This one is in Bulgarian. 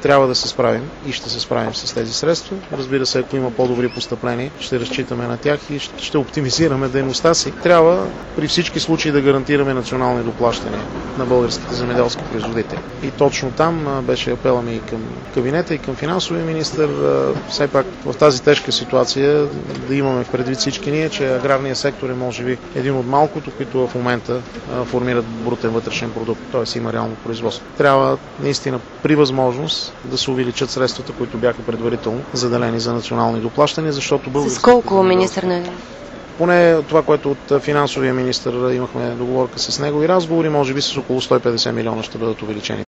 трябва да се справим и ще се справим с тези средства. Разбира се, ако има по-добри постъпления, ще разчитаме на тях и ще оптимизираме дейността си. Трябва при всички случаи да гарантираме национални доплащания на българските земеделски производители. И точно там беше апела ми и към кабинета, и към финансовия министър. Все пак в тази тежка ситуация да имаме в предвид всички ние, че аграрният сектор е може би един от малкото, които в момента формират брутен вътрешен продукт, т.е. има реално производство. Трябва наистина при възможност да се увеличат средствата, които бяха предварително заделени за национални доплащания, защото българските... С колко, министър на... Поне това, което от финансовия министър имахме договорка с него и разговори, може би с около 150 милиона ще бъдат увеличени.